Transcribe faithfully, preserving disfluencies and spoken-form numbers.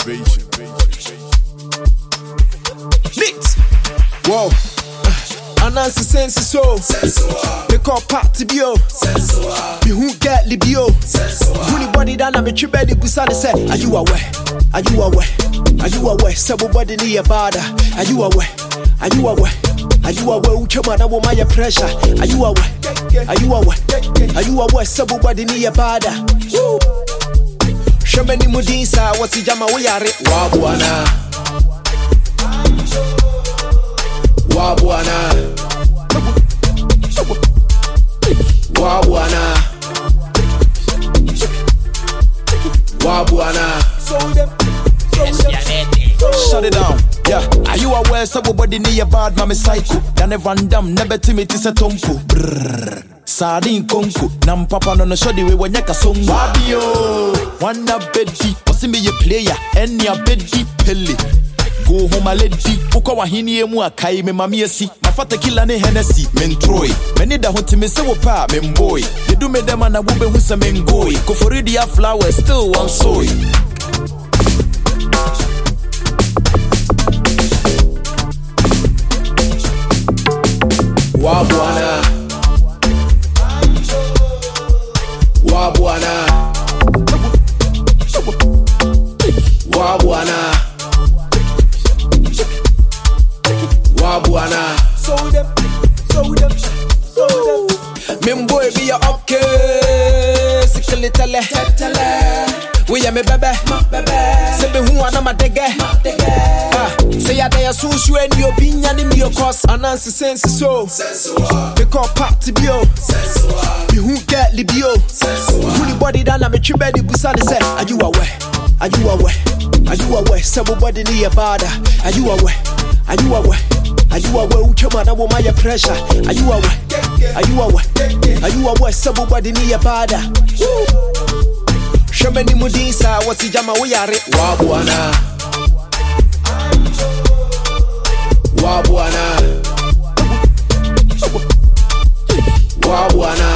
Lit. Whoa. Anansi sensi so. Pick up party bio. Me who get libio. Anybody that I'm a tribal busane say, are you aware? Are you aware? Are you aware? Somebody near bada. Are you aware? Are you aware? Are you aware? Who came out my pressure? Are you aware? Are you aware? Are you aware? Somebody near bada. Show me mudisa. What's the jama we are? Wabuana. Wabuana. Wabuana. Wabuana. Shut it down. Yeah, are you aware somebody near bad mama psycho? Then a random never timid is a tompo. Brrr. Sardine conco. Nam papa no no shoddy we when yaka song. Wabio. One a beddy. What's me a player? Any a beddy pelly. Go home a lady. Uka wahini emu akai me mami si. Mafata kila ne Hennessy. Men Troy. Many da hunti me se wopa men boy. They do me dem and a wube who se men goy. Go for ready a flower still one soy. Wabuana. Wabuana. Wabuana. Wabuana. So them, so them, so them. Mim boy be a okay. Sikali tele, tele. We are me bebe, bebe. Sebe who ana ma dege, ah. Say ya dey susu eni obinya ni mi okos. Anansi sensi so. Pick up party bio. Me who get libio. Anybody that I'm a tribal busane say, are you aware? Are you aware? Are you aware? Somebody near bada. Are you aware? Are you aware? Are you aware? Who came out of my pressure? Are you aware? Are you aware? Are you aware? Somebody near bada. Show me mudisa. What's the jama we are? Wabuana. Wabuana. Wabuana.